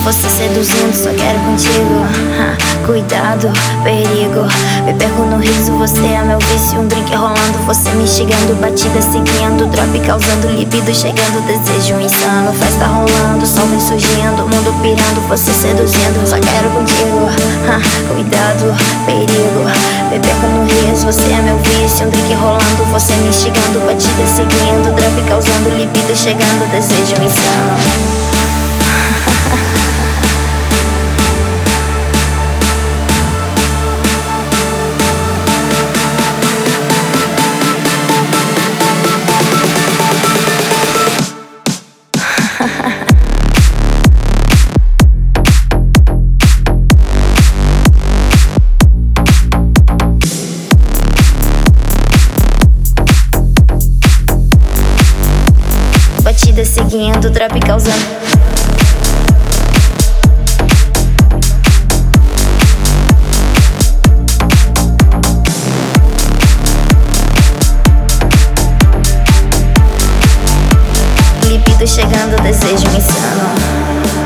você seduzindo, só quero contigo. Cuidado, perigo, me perco no riso, você é meu vício. Um drink rolando, você me instigando, batida seguindo, drop causando libido, chegando, desejo insano. Festa rolando, sol vem surgindo, mundo pirando, você seduzindo, só quero contigo. Cuidado, perigo, me perco no riso, você é meu vício. Um drink rolando, você me instigando, batida seguindo, drop causando libido, chegando, desejo insano. Batida seguindo, drop causando. Libido chegando, desejo insano.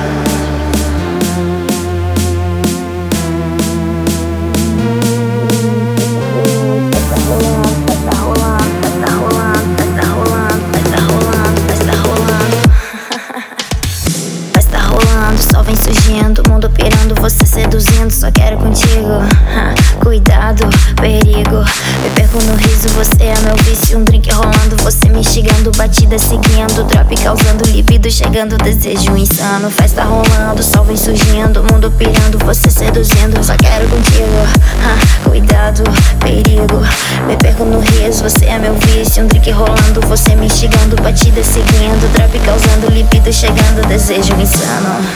Sol vem surgindo, mundo pirando, você seduzindo, só quero contigo. Cuidado, perigo, me perco no riso, você é meu vício. Um drink rolando, você me instigando, batida seguindo, drop causando libido, chegando, desejo insano. Festa rolando, sol vem surgindo, mundo pirando, você seduzindo, só quero contigo. Cuidado, perigo, me perco no riso, você é meu vício. Um drink rolando, você me instigando, batida seguindo, drop causando libido, chegando, desejo insano.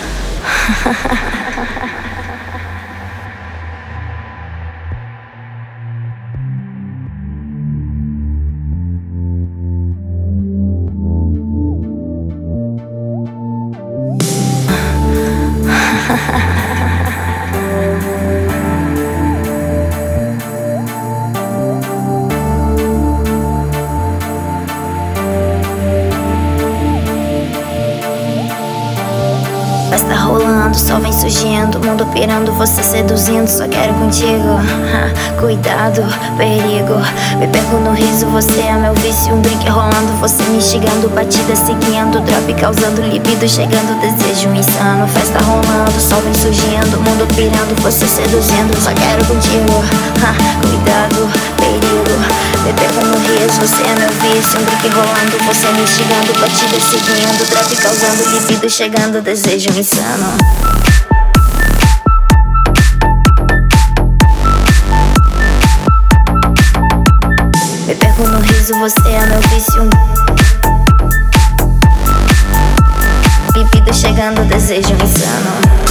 Festa rolando, sol vem surgindo, mundo pirando, você seduzindo, só quero contigo. Cuidado, perigo, me perco no riso, você é meu vício. Um drink rolando, você me instigando, batida seguindo, drop causando libido, chegando, desejo insano. Festa rolando, sol vem surgindo, mundo pirando, você seduzindo, só quero contigo. Cuidado, perigo, me perco no riso, você é meu vício. Um drink rolando, você me instigando, batida seguindo, drop causando libido, chegando, desejo insano. Me perco no riso, você é meu vício. Libido chegando, desejo insano.